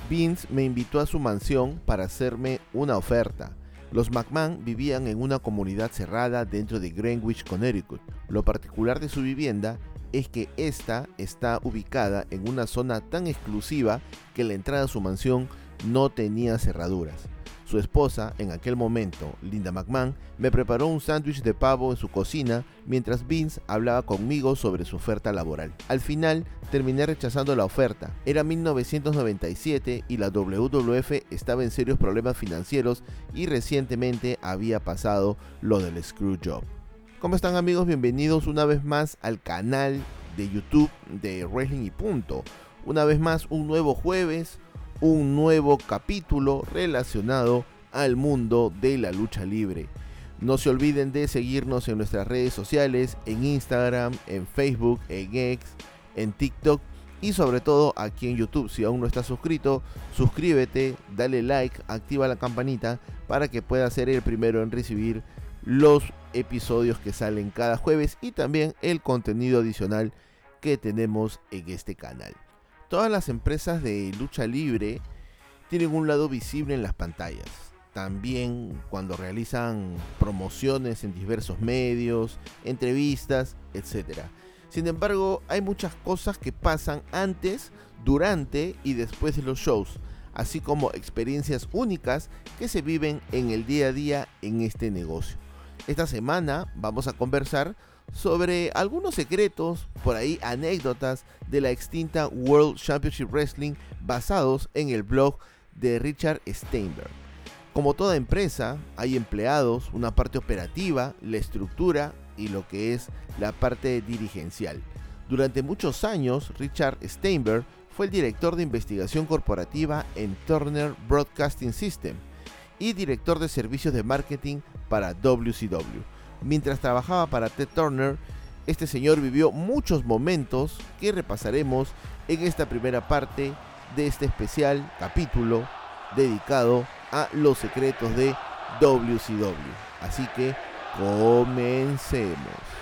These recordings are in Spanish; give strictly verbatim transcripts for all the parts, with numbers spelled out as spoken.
Vince me invitó a su mansión para hacerme una oferta. Los McMahon vivían en una comunidad cerrada dentro de Greenwich, Connecticut. Lo particular de su vivienda es que esta está ubicada en una zona tan exclusiva que la entrada a su mansión no tenía cerraduras. Su esposa, en aquel momento, Linda McMahon, me preparó un sándwich de pavo en su cocina mientras Vince hablaba conmigo sobre su oferta laboral. Al final, terminé rechazando la oferta. Era mil novecientos noventa y siete y la doble u doble u efe estaba en serios problemas financieros y recientemente había pasado lo del Screwjob. ¿Cómo están, amigos? Bienvenidos una vez más al canal de YouTube de Wrestling y Punto. Una vez más, un nuevo jueves, un nuevo capítulo relacionado al mundo de la lucha libre. No se olviden de seguirnos en nuestras redes sociales, en Instagram, en Facebook, en X, en TikTok y sobre todo aquí en YouTube. Si aún no estás suscrito, suscríbete, dale like, activa la campanita para que puedas ser el primero en recibir los episodios que salen cada jueves y también el contenido adicional que tenemos en este canal. Todas las empresas de lucha libre tienen un lado visible en las pantallas. También cuando realizan promociones en diversos medios, entrevistas, etcétera. Sin embargo, hay muchas cosas que pasan antes, durante y después de los shows, así como experiencias únicas que se viven en el día a día en este negocio. Esta semana vamos a conversar sobre algunos secretos, por ahí anécdotas de la extinta World Championship Wrestling basados en el blog de Richard Steinberg. Como toda empresa, hay empleados, una parte operativa, la estructura y lo que es la parte dirigencial. Durante muchos años, Richard Steinberg fue el director de investigación corporativa en Turner Broadcasting System y director de servicios de marketing para W C W. Mientras trabajaba para Ted Turner, este señor vivió muchos momentos que repasaremos en esta primera parte de este especial capítulo dedicado a los secretos de W C W. Así que comencemos.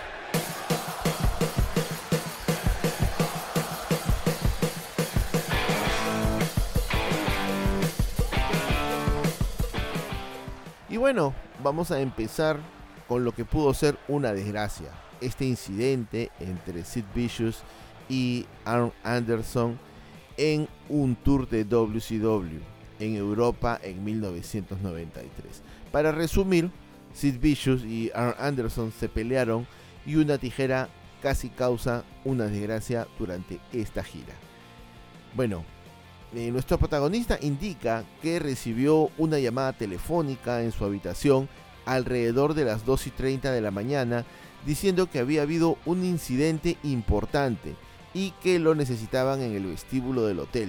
Y bueno, vamos a empezar con lo que pudo ser una desgracia. Este incidente entre Sid Vicious y Arn Anderson en un tour de W C W en Europa en mil novecientos noventa y tres. Para resumir, Sid Vicious y Arn Anderson se pelearon y una tijera casi causa una desgracia durante esta gira. Bueno, eh, nuestro protagonista indica que recibió una llamada telefónica en su habitación alrededor de las dos y treinta de la mañana diciendo que había habido un incidente importante y que lo necesitaban en el vestíbulo del hotel.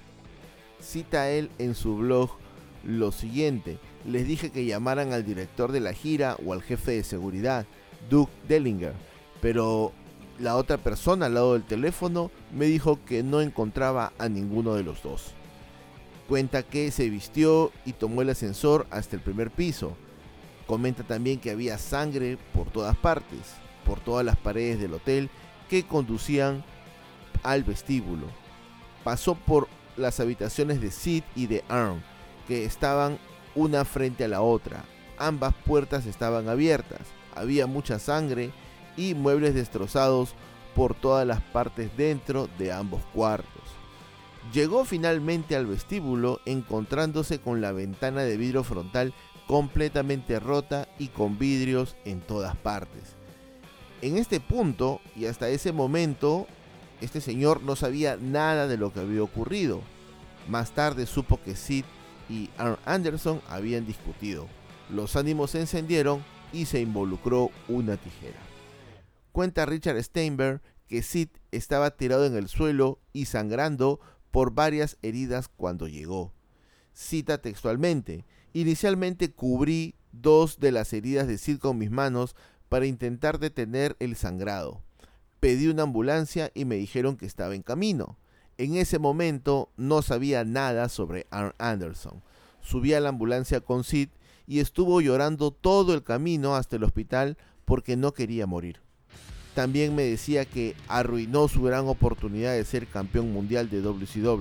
Cita él en su blog lo siguiente: les dije que llamaran al director de la gira o al jefe de seguridad, Doug Dellinger, pero la otra persona al lado del teléfono me dijo que no encontraba a ninguno de los dos. Cuenta que se vistió y tomó el ascensor hasta el primer piso. Comenta también que había sangre por todas partes, por todas las paredes del hotel que conducían al vestíbulo. Pasó por las habitaciones de Sid y de Arn, que estaban una frente a la otra. Ambas puertas estaban abiertas, había mucha sangre y muebles destrozados por todas las partes dentro de ambos cuartos. Llegó finalmente al vestíbulo encontrándose con la ventana de vidrio frontal completamente rota y con vidrios en todas partes. En este punto y hasta ese momento, este señor no sabía nada de lo que había ocurrido. Más tarde supo que Sid y Arn Anderson habían discutido. Los ánimos se encendieron y se involucró una tijera. Cuenta Richard Steinberg que Sid estaba tirado en el suelo y sangrando por varias heridas cuando llegó. Cita textualmente: inicialmente cubrí dos de las heridas de Sid con mis manos para intentar detener el sangrado. Pedí una ambulancia y me dijeron que estaba en camino. En ese momento no sabía nada sobre Arn Anderson. Subí a la ambulancia con Sid y estuvo llorando todo el camino hasta el hospital porque no quería morir. También me decía que arruinó su gran oportunidad de ser campeón mundial de W C W,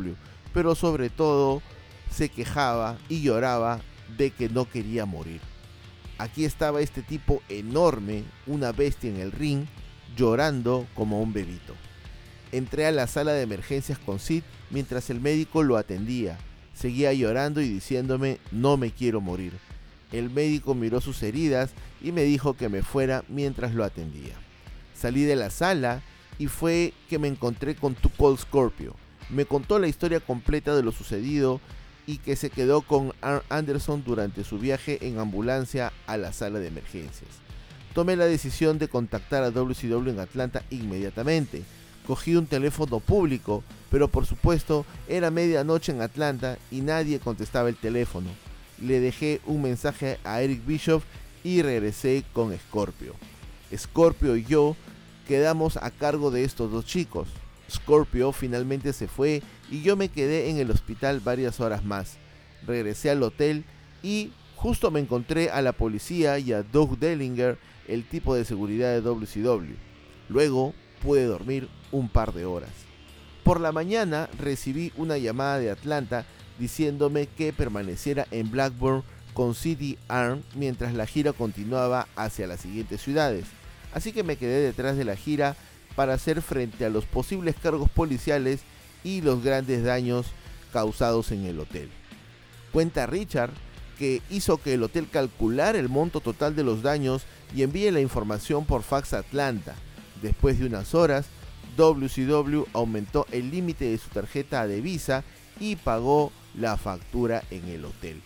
pero sobre todo se quejaba y lloraba de que no quería morir. Aquí estaba este tipo enorme, una bestia en el ring, llorando como un bebito. Entré a la sala de emergencias con Sid mientras el médico lo atendía. Seguía llorando y diciéndome: no me quiero morir. El médico miró sus heridas y me dijo que me fuera mientras lo atendía. Salí de la sala y fue que me encontré con Too Cold Scorpio. Me contó la historia completa de lo sucedido y que se quedó con Arn Anderson durante su viaje en ambulancia a la sala de emergencias. Tomé la decisión de contactar a W C W en Atlanta inmediatamente. Cogí un teléfono público, pero por supuesto era medianoche en Atlanta y nadie contestaba el teléfono. Le dejé un mensaje a Eric Bischoff y regresé con Scorpio. Scorpio y yo quedamos a cargo de estos dos chicos. Scorpio finalmente se fue y yo me quedé en el hospital varias horas más. Regresé al hotel y justo me encontré a la policía y a Doug Dellinger, el tipo de seguridad de W C W. Luego pude dormir un par de horas. Por la mañana recibí una llamada de Atlanta diciéndome que permaneciera en Blackburn con C D Arn mientras la gira continuaba hacia las siguientes ciudades. Así que me quedé detrás de la gira para hacer frente a los posibles cargos policiales y los grandes daños causados en el hotel. Cuenta Richard que hizo que el hotel calculara el monto total de los daños y envíe la información por fax a Atlanta. Después de unas horas, W C W aumentó el límite de su tarjeta de Visa y pagó la factura en el hotel.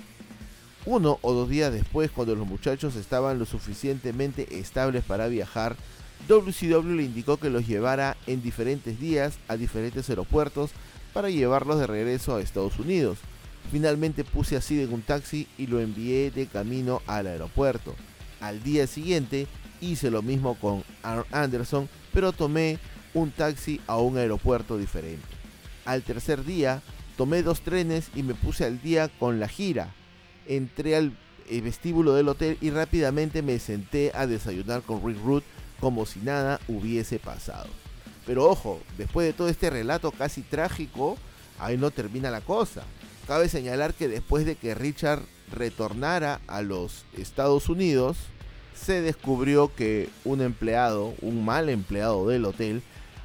Uno o dos días después, cuando los muchachos estaban lo suficientemente estables para viajar, W C W le indicó que los llevara en diferentes días a diferentes aeropuertos para llevarlos de regreso a Estados Unidos. Finalmente puse a Sid en un taxi y lo envié de camino al aeropuerto. Al día siguiente hice lo mismo con Arn Anderson, pero tomé un taxi a un aeropuerto diferente. Al tercer día tomé dos trenes y me puse al día con la gira. Entré al vestíbulo del hotel y rápidamente me senté a desayunar con Rick Rude como si nada hubiese pasado. Pero ojo, después de todo este relato casi trágico, ahí no termina la cosa. Cabe señalar que después de que Richard retornara a los Estados Unidos, se descubrió que un empleado, un mal empleado del hotel,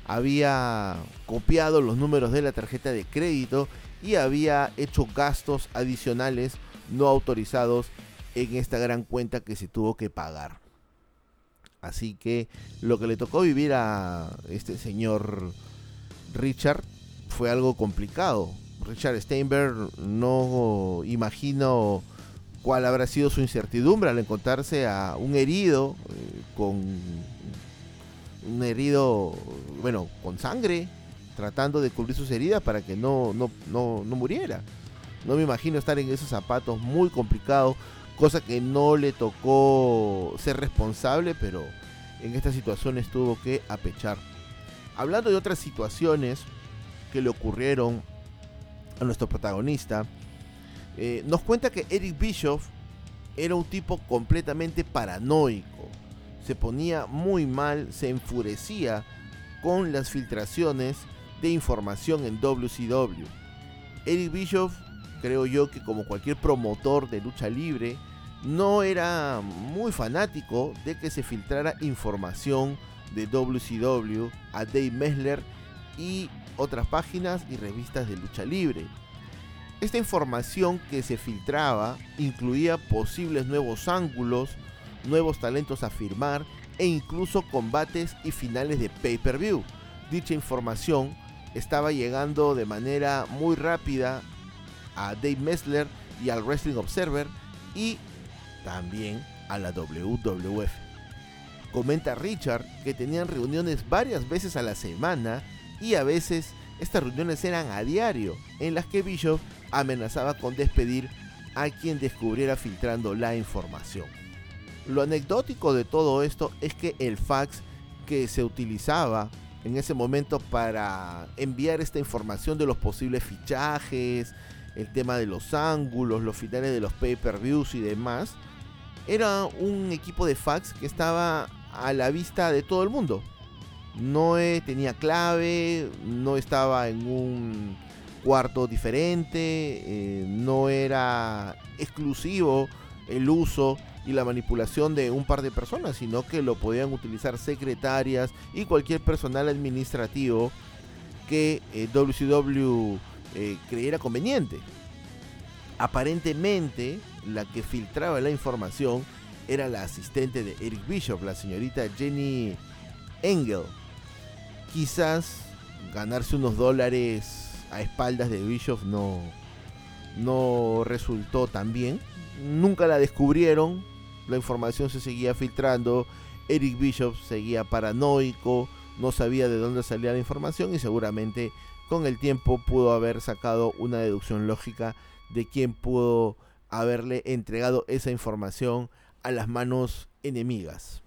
había copiado los números de la tarjeta de crédito y había hecho gastos adicionales no autorizados en esta gran cuenta que se tuvo que pagar. Así que lo que le tocó vivir a este señor Richard fue algo complicado. Richard Steinberg, no imagino cuál habrá sido su incertidumbre al encontrarse a un herido eh, con un herido, bueno, con sangre, tratando de cubrir sus heridas para que no, no, no, no muriera. No me imagino estar en esos zapatos, muy complicado, cosa que no le tocó ser responsable, pero en estas situaciones tuvo que apechar. Hablando de otras situaciones que le ocurrieron a nuestro protagonista, eh, nos cuenta que Eric Bischoff era un tipo completamente paranoico. Se ponía muy mal, se enfurecía con las filtraciones de información en W C W. Eric Bischoff, creo yo que como cualquier promotor de lucha libre, no era muy fanático de que se filtrara información de W C W a Dave Messler y otras páginas y revistas de lucha libre. Esta información que se filtraba incluía posibles nuevos ángulos, nuevos talentos a firmar e incluso combates y finales de pay-per-view. Dicha información estaba llegando de manera muy rápida a Dave Messler y al Wrestling Observer y también a la W W F. Comenta Richard que tenían reuniones varias veces a la semana y a veces estas reuniones eran a diario, en las que Bischoff amenazaba con despedir a quien descubriera filtrando la información. Lo anecdótico de todo esto es que el fax que se utilizaba en ese momento para enviar esta información de los posibles fichajes, el tema de los ángulos, los finales de los pay-per-views y demás, era un equipo de fax que estaba a la vista de todo el mundo. No tenía clave, no estaba en un cuarto diferente, eh, no era exclusivo el uso y la manipulación de un par de personas, sino que lo podían utilizar secretarias y cualquier personal administrativo que eh, W C W eh, creyera conveniente. Aparentemente, la que filtraba la información era la asistente de Eric Bischoff, la señorita Jenny Engel. Quizás ganarse unos dólares a espaldas de Bischoff no, no resultó tan bien. Nunca la descubrieron, la información se seguía filtrando, Eric Bischoff seguía paranoico, no sabía de dónde salía la información y seguramente con el tiempo pudo haber sacado una deducción lógica de quién pudo haberle entregado esa información a las manos enemigas.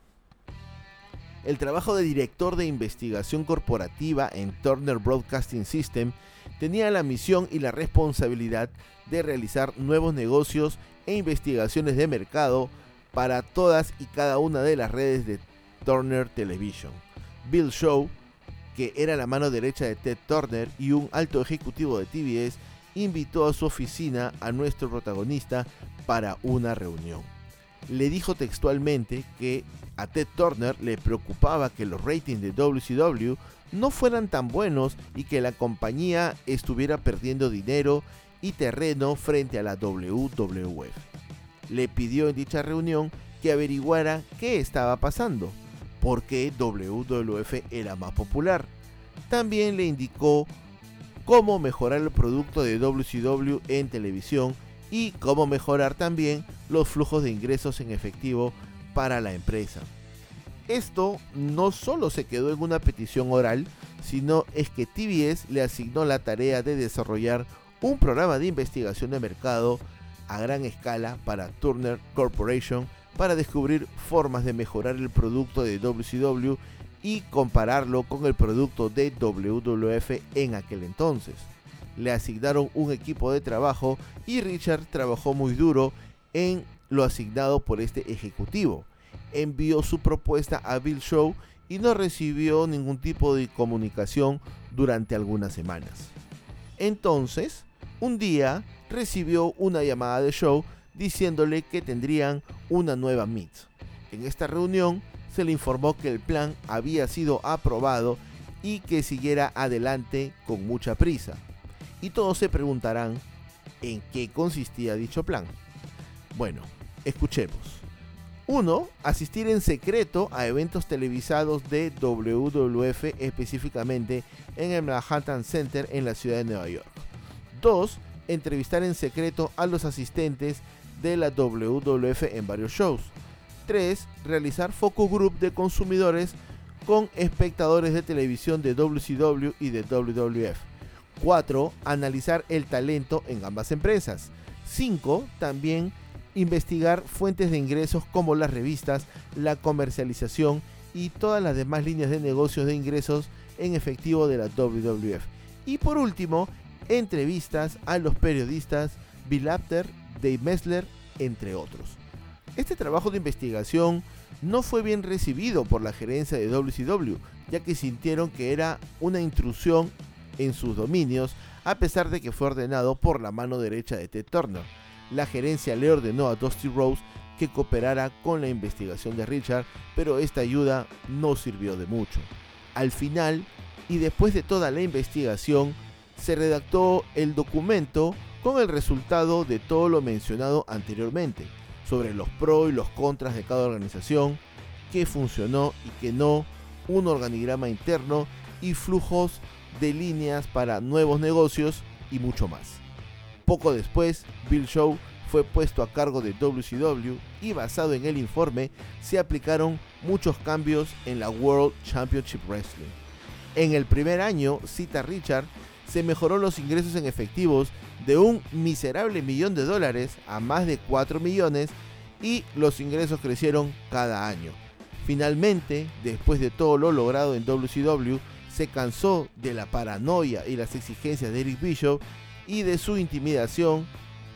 El trabajo de director de investigación corporativa en Turner Broadcasting System tenía la misión y la responsabilidad de realizar nuevos negocios e investigaciones de mercado para todas y cada una de las redes de Turner Television. Bill Shaw, que era la mano derecha de Ted Turner y un alto ejecutivo de T V S, invitó a su oficina a nuestro protagonista para una reunión. Le dijo textualmente que a Ted Turner le preocupaba que los ratings de W C W no fueran tan buenos y que la compañía estuviera perdiendo dinero y terreno frente a la W W F. Le pidió en dicha reunión que averiguara qué estaba pasando, por qué W W F era más popular. También le indicó cómo mejorar el producto de W C W en televisión y cómo mejorar también los flujos de ingresos en efectivo para la empresa. Esto no solo se quedó en una petición oral, sino es que T B S le asignó la tarea de desarrollar un programa de investigación de mercado a gran escala para Turner Corporation para descubrir formas de mejorar el producto de W C W y compararlo con el producto de W W F en aquel entonces. Le asignaron un equipo de trabajo y Richard trabajó muy duro en lo asignado por este ejecutivo. Envió su propuesta a Bill Shaw y no recibió ningún tipo de comunicación durante algunas semanas. Entonces, un día recibió una llamada de Shaw diciéndole que tendrían una nueva meet. En esta reunión se le informó que el plan había sido aprobado y que siguiera adelante con mucha prisa. Y todos se preguntarán en qué consistía dicho plan. Bueno, escuchemos. uno. Asistir en secreto a eventos televisados de W W F, específicamente en el Manhattan Center en la ciudad de Nueva York. dos. Entrevistar en secreto a los asistentes de la W W F en varios shows. tres. Realizar focus group de consumidores con espectadores de televisión de W C W y de W W F. cuatro. Analizar el talento en ambas empresas. cinco. También investigar fuentes de ingresos como las revistas, la comercialización y todas las demás líneas de negocios de ingresos en efectivo de la W W F. Y por último, entrevistas a los periodistas Bill Apter, Dave Messler, entre otros. Este trabajo de investigación no fue bien recibido por la gerencia de W C W, ya que sintieron que era una intrusión en sus dominios, a pesar de que fue ordenado por la mano derecha de Ted Turner. La gerencia le ordenó a Dusty Rhodes que cooperara con la investigación de Richard, pero esta ayuda no sirvió de mucho. Al final, y después de toda la investigación, se redactó el documento con el resultado de todo lo mencionado anteriormente, sobre los pros y los contras de cada organización, qué funcionó y qué no, un organigrama interno y flujos de líneas para nuevos negocios y mucho más. Poco después, Bill Shaw fue puesto a cargo de W C W y basado en el informe se aplicaron muchos cambios en la World Championship Wrestling. En el primer año, cita Richard, se mejoró los ingresos en efectivos de un miserable millón de dólares a más de cuatro millones y los ingresos crecieron cada año. Finalmente, después de todo lo logrado en W C W, se cansó de la paranoia y las exigencias de Eric Bischoff y de su intimidación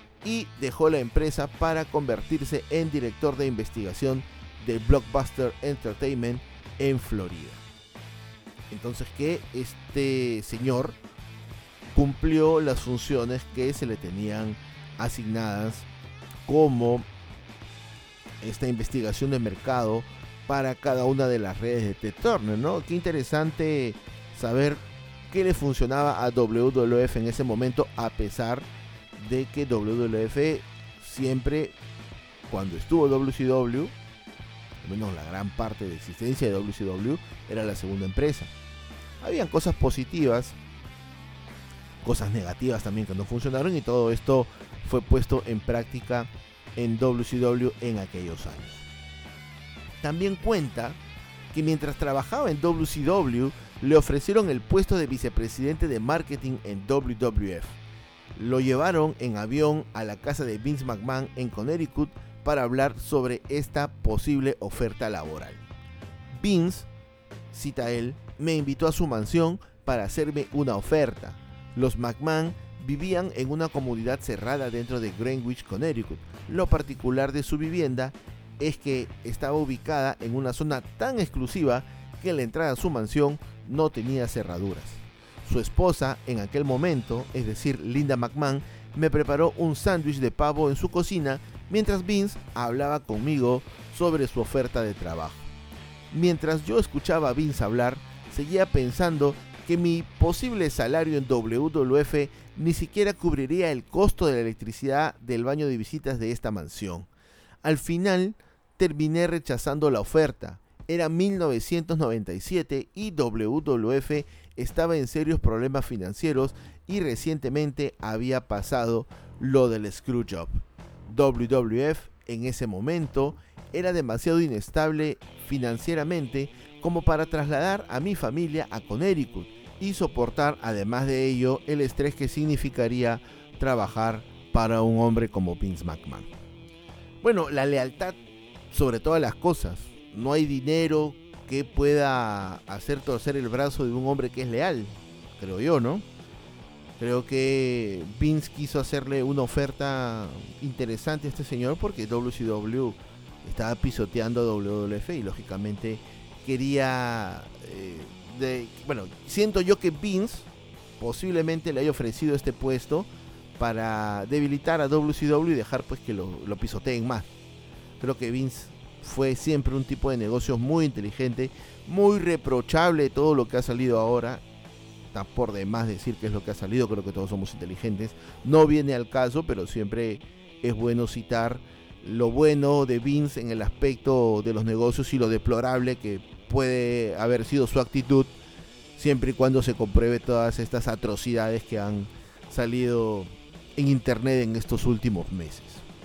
y dejó la empresa para convertirse en director de investigación de Blockbuster Entertainment en Florida. Entonces, que este señor cumplió las funciones que se le tenían asignadas, como esta investigación de mercado para cada una de las redes de Ted Turner, ¿no? Qué interesante saber qué le funcionaba a doble u doble u efe en ese momento, a pesar de que doble u doble u efe siempre, cuando estuvo doble u ce doble u, al menos la gran parte de existencia de doble u ce doble u, era la segunda empresa. Habían cosas positivas, cosas negativas también que no funcionaron, y todo esto fue puesto en práctica en doble u ce doble u en aquellos años. También cuenta que mientras trabajaba en doble u ce doble u, le ofrecieron el puesto de vicepresidente de marketing en doble u doble u efe. Lo llevaron en avión a la casa de Vince McMahon en Connecticut para hablar sobre esta posible oferta laboral. Vince, cita él, me invitó a su mansión para hacerme una oferta. Los McMahon vivían en una comunidad cerrada dentro de Greenwich, Connecticut. Lo particular de su vivienda es que estaba ubicada en una zona tan exclusiva que la entrada a su mansión no tenía cerraduras. Su esposa, en aquel momento, es decir, Linda McMahon, me preparó un sándwich de pavo en su cocina mientras Vince hablaba conmigo sobre su oferta de trabajo. Mientras yo escuchaba a Vince hablar, seguía pensando que mi posible salario en doble u doble u efe ni siquiera cubriría el costo de la electricidad del baño de visitas de esta mansión. Al final, terminé rechazando la oferta. Era mil novecientos noventa y siete y doble u doble u efe estaba en serios problemas financieros y recientemente había pasado lo del Screwjob. doble u doble u efe en ese momento era demasiado inestable financieramente como para trasladar a mi familia a Connecticut y soportar, además de ello, el estrés que significaría trabajar para un hombre como Vince McMahon. Bueno, la lealtad sobre todas las cosas. No hay dinero que pueda hacer torcer el brazo de un hombre que es leal, creo yo, ¿no? Creo que Vince quiso hacerle una oferta interesante a este señor porque doble u ce doble u estaba pisoteando a doble u doble u efe y lógicamente quería... Eh, de, bueno, siento yo que Vince posiblemente le haya ofrecido este puesto para debilitar a doble u ce doble u y dejar pues que lo, lo pisoteen más. Creo que Vince fue siempre un tipo de negocios muy inteligente, muy reprochable todo lo que ha salido ahora. Está por demás decir qué es lo que ha salido, creo que todos somos inteligentes. No viene al caso, pero siempre es bueno citar lo bueno de Vince en el aspecto de los negocios y lo deplorable que puede haber sido su actitud, siempre y cuando se compruebe todas estas atrocidades que han salido en internet en estos últimos meses.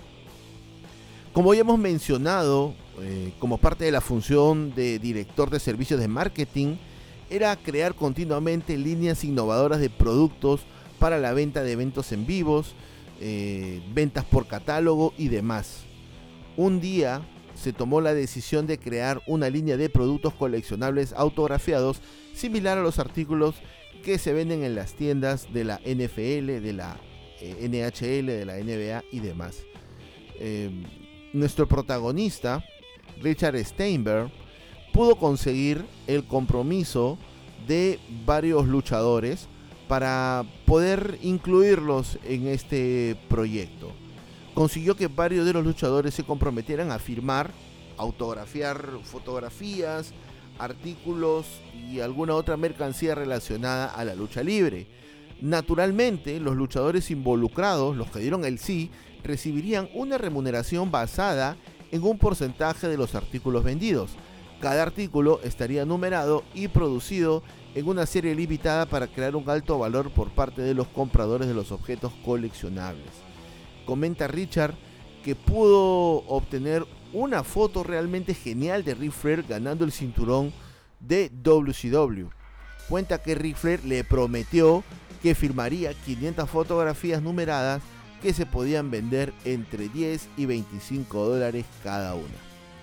Como ya hemos mencionado, eh, como parte de la función de director de servicios de marketing, era crear continuamente líneas innovadoras de productos para la venta de eventos en vivos, eh, ventas por catálogo y demás. Un día se tomó la decisión de crear una línea de productos coleccionables autografiados similar a los artículos que se venden en las tiendas de la N F L, de la eh, N H L, de la N B A y demás. Eh, nuestro protagonista, Richard Steinberg, pudo conseguir el compromiso de varios luchadores para poder incluirlos en este proyecto. Consiguió que varios de los luchadores se comprometieran a firmar, autografiar fotografías, artículos y alguna otra mercancía relacionada a la lucha libre. Naturalmente, los luchadores involucrados, los que dieron el sí, recibirían una remuneración basada en un porcentaje de los artículos vendidos. Cada artículo estaría numerado y producido en una serie limitada para crear un alto valor por parte de los compradores de los objetos coleccionables. Comenta Richard que pudo obtener una foto realmente genial de Ric Flair ganando el cinturón de doble u ce doble u. Cuenta que Ric Flair le prometió que firmaría quinientas fotografías numeradas que se podían vender entre diez y veinticinco dólares cada una.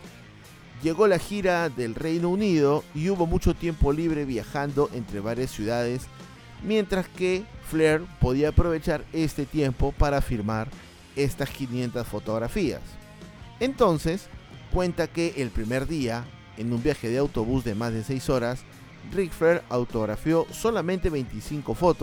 Llegó la gira del Reino Unido y hubo mucho tiempo libre viajando entre varias ciudades, mientras que Flair podía aprovechar este tiempo para firmar estas quinientas fotografías. Entonces, cuenta que el primer día, en un viaje de autobús de más de seis horas, Ric Flair autografió solamente veinticinco fotos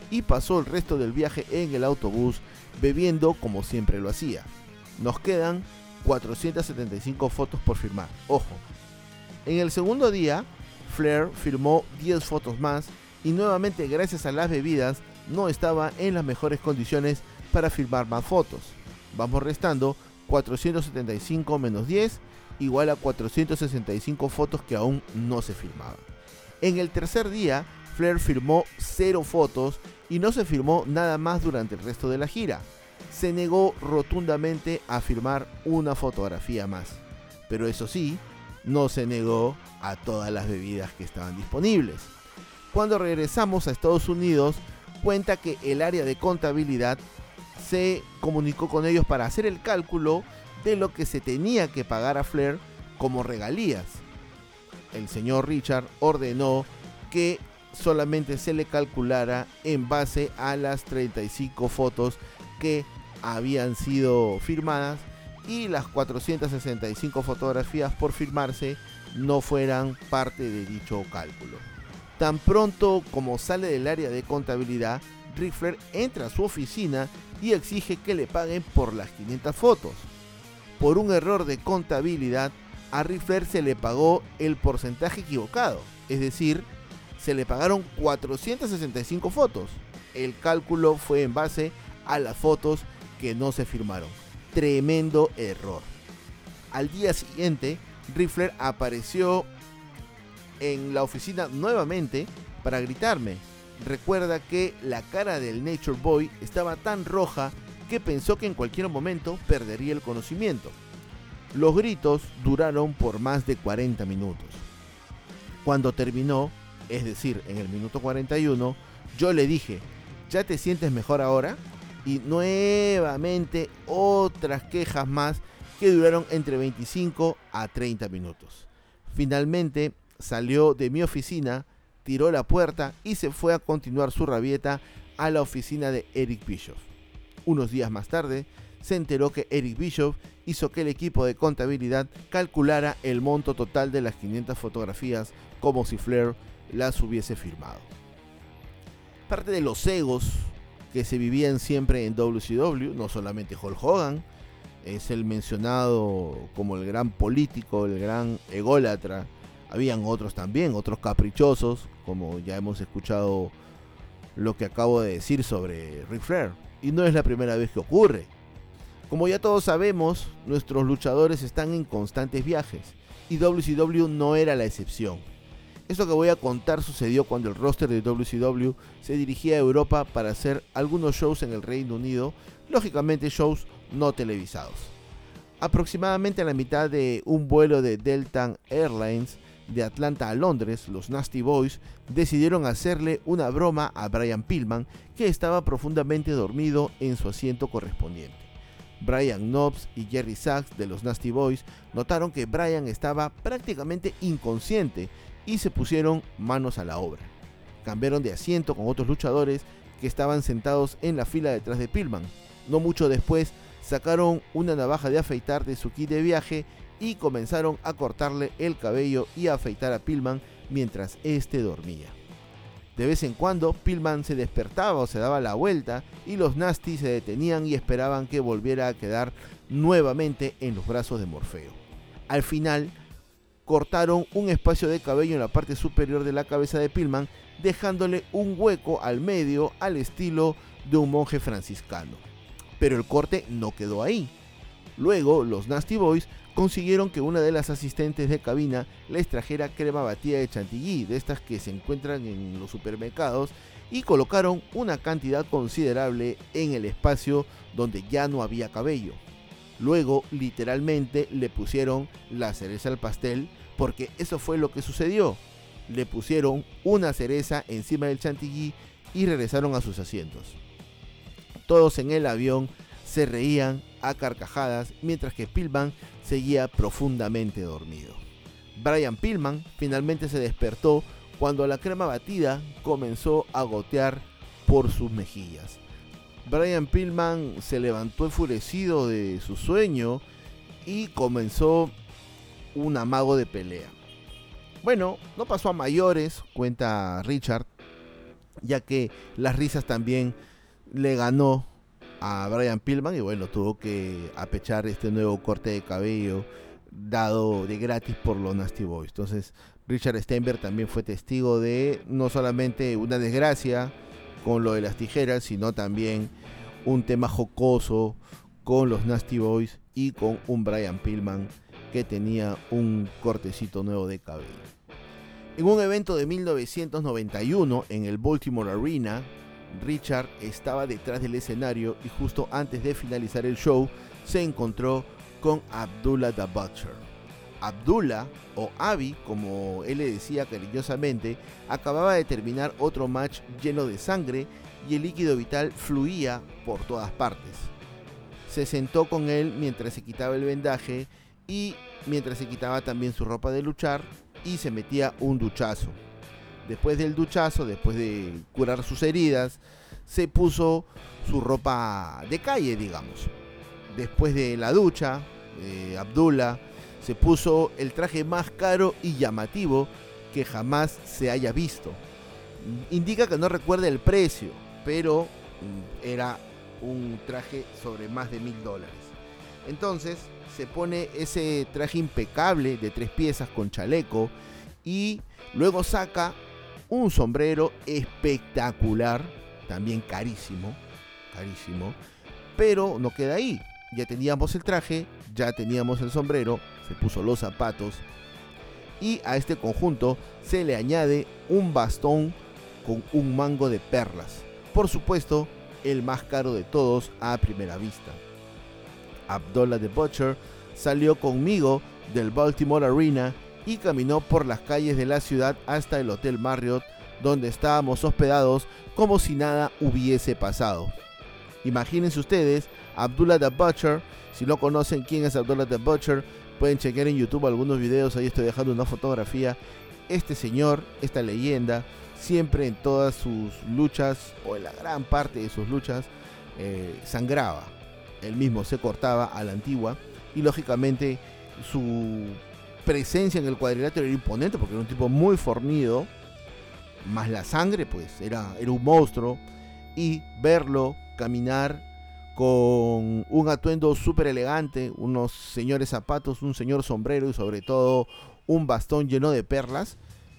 y pasó el resto del viaje en el autobús bebiendo como siempre lo hacía. Nos quedan cuatrocientas setenta y cinco fotos por firmar, ojo. En el segundo día, Flair firmó diez fotos más y nuevamente gracias a las bebidas no estaba en las mejores condiciones para firmar más fotos. Vamos restando cuatrocientos setenta y cinco menos diez igual a cuatrocientas sesenta y cinco fotos que aún no se firmaban. En el tercer día, Flair firmó cero fotos y no se firmó nada más durante el resto de la gira. Se negó rotundamente a firmar una fotografía más, pero eso sí, no se negó a todas las bebidas que estaban disponibles. Cuando regresamos a Estados Unidos, cuenta que el área de contabilidad se comunicó con ellos para hacer el cálculo de lo que se tenía que pagar a Flair como regalías. El señor Richard ordenó que solamente se le calculara en base a las treinta y cinco fotos que habían sido firmadas y las cuatrocientas sesenta y cinco fotografías por firmarse no fueran parte de dicho cálculo. Tan pronto como sale del área de contabilidad, Ric Flair entra a su oficina y exige que le paguen por las quinientas fotos. Por un error de contabilidad, a Ric Flair se le pagó el porcentaje equivocado, es decir, se le pagaron cuatrocientas sesenta y cinco fotos. El cálculo fue en base a las fotos que no se firmaron. Tremendo error. Al día siguiente, Ric Flair apareció en la oficina nuevamente para gritarme. Recuerda que la cara del Nature Boy estaba tan roja que pensó que en cualquier momento perdería el conocimiento. Los gritos duraron por más de cuarenta minutos. Cuando terminó, es decir, en el minuto cuarenta y uno, yo le dije, ¿ya te sientes mejor ahora? Y nuevamente otras quejas más que duraron entre veinticinco a treinta minutos. Finalmente salió de mi oficina, tiró la puerta y se fue a continuar su rabieta a la oficina de Eric Bischoff. Unos días más tarde, se enteró que Eric Bischoff hizo que el equipo de contabilidad calculara el monto total de las quinientas fotografías como si Flair las hubiese firmado. Parte de los egos que se vivían siempre en W C W, no solamente Hulk Hogan, es el mencionado como el gran político, el gran ególatra. Habían otros también, otros caprichosos, como ya hemos escuchado lo que acabo de decir sobre Ric Flair. Y no es la primera vez que ocurre. Como ya todos sabemos, nuestros luchadores están en constantes viajes, y W C W no era la excepción. Esto que voy a contar sucedió cuando el roster de W C W se dirigía a Europa para hacer algunos shows en el Reino Unido, lógicamente shows no televisados. Aproximadamente a la mitad de un vuelo de Delta Airlines de Atlanta a Londres, los Nasty Boys decidieron hacerle una broma a Brian Pillman, que estaba profundamente dormido en su asiento correspondiente. Brian Knobbs y Jerry Sachs de los Nasty Boys notaron que Brian estaba prácticamente inconsciente y se pusieron manos a la obra. Cambiaron de asiento con otros luchadores que estaban sentados en la fila detrás de Pillman. No mucho después sacaron una navaja de afeitar de su kit de viaje y comenzaron a cortarle el cabello y a afeitar a Pillman mientras este dormía. De vez en cuando Pillman se despertaba o se daba la vuelta y los Nasty se detenían y esperaban que volviera a quedar nuevamente en los brazos de Morfeo. Al final cortaron un espacio de cabello en la parte superior de la cabeza de Pillman, dejándole un hueco al medio al estilo de un monje franciscano. Pero el corte no quedó ahí. Luego los Nasty Boys consiguieron que una de las asistentes de cabina les trajera crema batida de chantilly, de estas que se encuentran en los supermercados, y colocaron una cantidad considerable en el espacio donde ya no había cabello. Luego, literalmente, le pusieron la cereza al pastel, porque eso fue lo que sucedió. Le pusieron una cereza encima del chantilly y regresaron a sus asientos. Todos en el avión se reían a carcajadas mientras que Pillman seguía profundamente dormido. Brian Pillman finalmente se despertó cuando la crema batida comenzó a gotear por sus mejillas. Brian Pillman se levantó enfurecido de su sueño y comenzó un amago de pelea. Bueno, no pasó a mayores, cuenta Richard. ya que las risas también le ganó a Brian Pillman y bueno, tuvo que apechar este nuevo corte de cabello dado de gratis por los Nasty Boys. Entonces Richard Steinberg también fue testigo de no solamente una desgracia con lo de las tijeras, sino también un tema jocoso con los Nasty Boys y con un Brian Pillman que tenía un cortecito nuevo de cabello. En un evento de mil novecientos noventa y uno en el Baltimore Arena, Richard estaba detrás del escenario y justo antes de finalizar el show se encontró con Abdullah the Butcher. Abdullah, o Abi como él le decía cariñosamente, acababa de terminar otro match lleno de sangre y el líquido vital fluía por todas partes. Se sentó con él mientras se quitaba el vendaje y mientras se quitaba también su ropa de luchar y se metía un duchazo. Después del duchazo, después de curar sus heridas, se puso su ropa de calle, digamos. Después de la ducha, eh, Abdullah se puso el traje más caro y llamativo que jamás se haya visto. Indica que no recuerda el precio, pero era un traje sobre más de mil dólares. Entonces se pone ese traje impecable de tres piezas con chaleco y luego saca un sombrero espectacular, también carísimo, carísimo, pero no queda ahí. Ya teníamos el traje, ya teníamos el sombrero, se puso los zapatos y a este conjunto se le añade un bastón con un mango de perlas. Por supuesto, el más caro de todos a primera vista. Abdullah the Butcher salió conmigo del Baltimore Arena y caminó por las calles de la ciudad hasta el Hotel Marriott, donde estábamos hospedados como si nada hubiese pasado. Imagínense ustedes, Abdullah the Butcher, si no conocen quién es Abdullah the Butcher, pueden chequear en YouTube algunos videos, ahí estoy dejando una fotografía. Este señor, esta leyenda, siempre en todas sus luchas, o en la gran parte de sus luchas, eh, sangraba. Él mismo se cortaba a la antigua y lógicamente su presencia en el cuadrilátero era imponente porque era un tipo muy fornido, más la sangre pues era, era un monstruo, y verlo caminar con un atuendo súper elegante, unos señores zapatos, un señor sombrero y sobre todo un bastón lleno de perlas,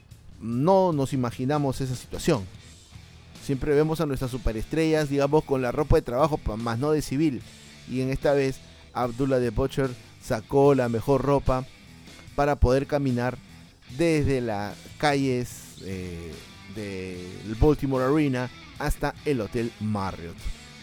no nos imaginamos esa situación. Siempre vemos a nuestras superestrellas, digamos, con la ropa de trabajo, más no de civil, y en esta vez Abdullah the Butcher sacó la mejor ropa para poder caminar desde las calles eh, del Baltimore Arena hasta el Hotel Marriott.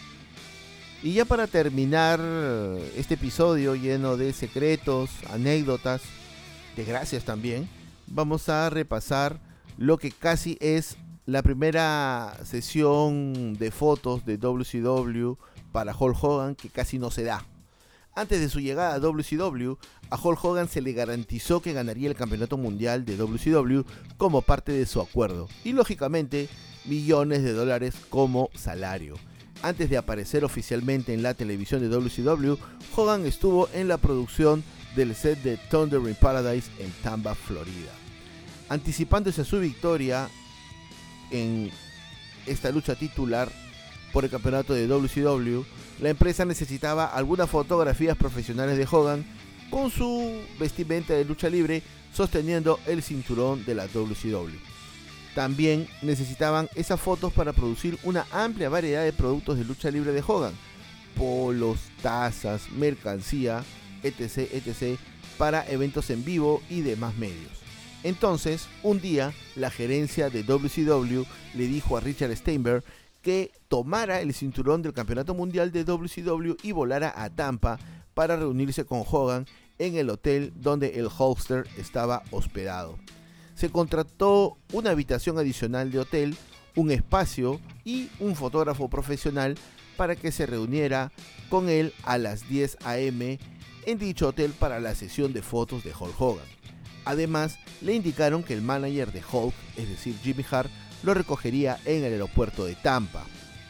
Y ya para terminar este episodio lleno de secretos, anécdotas, desgracias también, vamos a repasar lo que casi es la primera sesión de fotos de W C W para Hulk Hogan, que casi no se da. Antes de su llegada a W C W, a Hulk Hogan se le garantizó que ganaría el campeonato mundial de W C W como parte de su acuerdo, y lógicamente millones de dólares como salario. Antes de aparecer oficialmente en la televisión de W C W, Hogan estuvo en la producción del set de Thunder in Paradise en Tampa, Florida. Anticipándose a su victoria en esta lucha titular por el campeonato de W C W, la empresa necesitaba algunas fotografías profesionales de Hogan con su vestimenta de lucha libre sosteniendo el cinturón de la W C W. También necesitaban esas fotos para producir una amplia variedad de productos de lucha libre de Hogan, polos, tazas, mercancía, etc, etc, para eventos en vivo y demás medios. Entonces, un día, la gerencia de W C W le dijo a Richard Steinberg que tomara el cinturón del campeonato mundial de W C W y volara a Tampa para reunirse con Hogan en el hotel donde el Hulkster estaba hospedado. Se contrató una habitación adicional de hotel, un espacio y un fotógrafo profesional para que se reuniera con él a las diez a eme en dicho hotel para la sesión de fotos de Hulk Hogan. Además, le indicaron que el manager de Hulk, es decir Jimmy Hart, lo recogería en el aeropuerto de Tampa.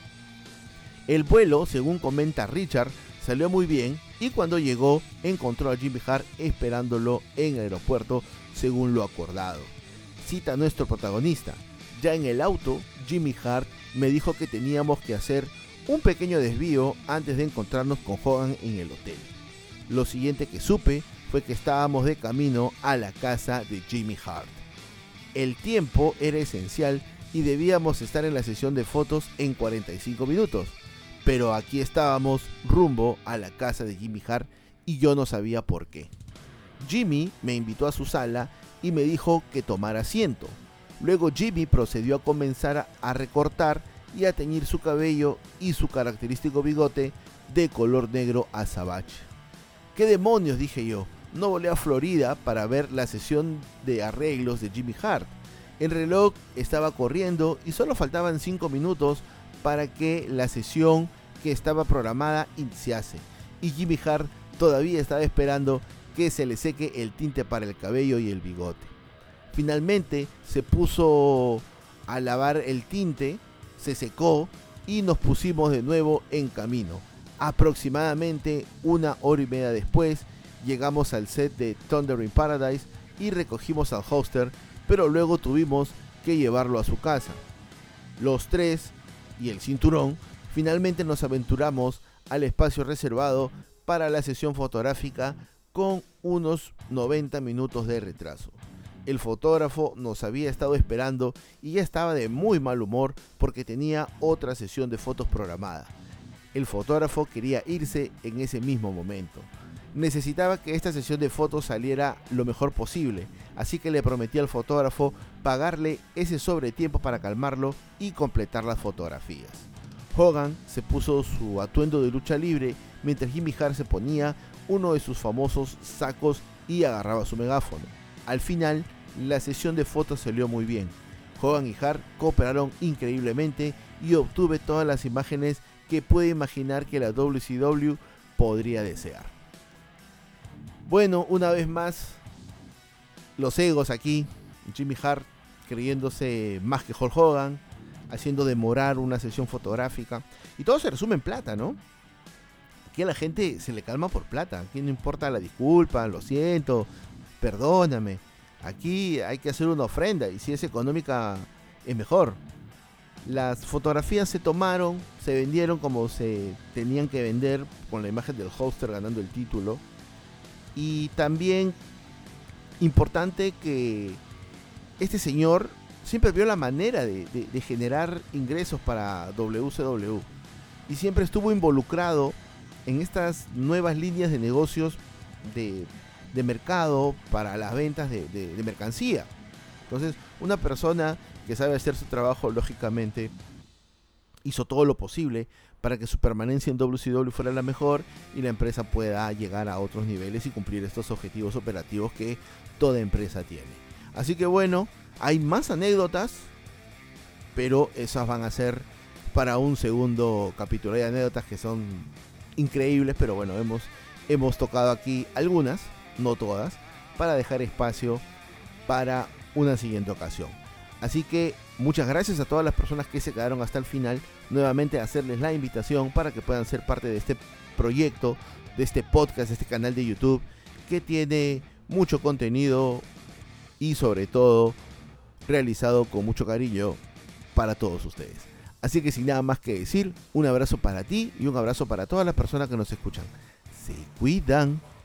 El vuelo, según comenta Richard, salió muy bien y cuando llegó encontró a Jimmy Hart esperándolo en el aeropuerto según lo acordado. Cita a nuestro protagonista: Ya en el auto, Jimmy Hart me dijo que teníamos que hacer un pequeño desvío antes de encontrarnos con Hogan en el hotel. Lo siguiente que supe fue que estábamos de camino a la casa de Jimmy Hart. El tiempo era esencial y debíamos estar en la sesión de fotos en cuarenta y cinco minutos, pero aquí estábamos rumbo a la casa de Jimmy Hart y yo no sabía por qué. Jimmy me invitó a su sala y me dijo que tomara asiento. Luego Jimmy procedió a comenzar a recortar y a teñir su cabello y su característico bigote de color negro azabache. ¿Qué demonios?, dije yo. No volé a Florida para ver la sesión de arreglos de Jimmy Hart. El reloj estaba corriendo y solo faltaban cinco minutos para que la sesión que estaba programada iniciase. Y Jimmy Hart todavía estaba esperando que se le seque el tinte para el cabello y el bigote. Finalmente se puso a lavar el tinte, se secó y nos pusimos de nuevo en camino. Aproximadamente una hora y media después llegamos al set de Thunder in Paradise y recogimos al hoster, pero luego tuvimos que llevarlo a su casa. Los tres y el cinturón finalmente nos aventuramos al espacio reservado para la sesión fotográfica con unos noventa minutos de retraso. El fotógrafo nos había estado esperando y ya estaba de muy mal humor porque tenía otra sesión de fotos programada. El fotógrafo quería irse en ese mismo momento. Necesitaba que esta sesión de fotos saliera lo mejor posible, así que le prometí al fotógrafo pagarle ese sobretiempo para calmarlo y completar las fotografías. Hogan se puso su atuendo de lucha libre mientras Jimmy Hart se ponía uno de sus famosos sacos y agarraba su megáfono. Al final, la sesión de fotos salió muy bien. Hogan y Hart cooperaron increíblemente y obtuve todas las imágenes que puede imaginar que la W C W podría desear. Bueno, una vez más, los egos aquí. Jimmy Hart creyéndose más que Hulk Hogan, haciendo demorar una sesión fotográfica. Y todo se resume en plata, ¿no? Aquí a la gente se le calma por plata. Aquí no importa la disculpa, lo siento, perdóname. Aquí hay que hacer una ofrenda y si es económica es mejor. Las fotografías se tomaron, se vendieron como se tenían que vender, con la imagen del hoster ganando el título. Y también importante que este señor siempre vio la manera de, de, de generar ingresos para W C W y siempre estuvo involucrado en estas nuevas líneas de negocios de, de mercado para las ventas de, de, de mercancía. Entonces, una persona que sabe hacer su trabajo, lógicamente, hizo todo lo posible para que su permanencia en W C W fuera la mejor y la empresa pueda llegar a otros niveles y cumplir estos objetivos operativos que toda empresa tiene. Así que bueno, hay más anécdotas, pero esas van a ser para un segundo capítulo. Hay anécdotas que son increíbles, pero bueno, hemos, hemos tocado aquí algunas, no todas, para dejar espacio para una siguiente ocasión. Así que muchas gracias a todas las personas que se quedaron hasta el final. Nuevamente hacerles la invitación para que puedan ser parte de este proyecto, de este podcast, de este canal de YouTube que tiene mucho contenido y sobre todo realizado con mucho cariño para todos ustedes. Así que sin nada más que decir, un abrazo para ti y un abrazo para todas las personas que nos escuchan. Se cuidan.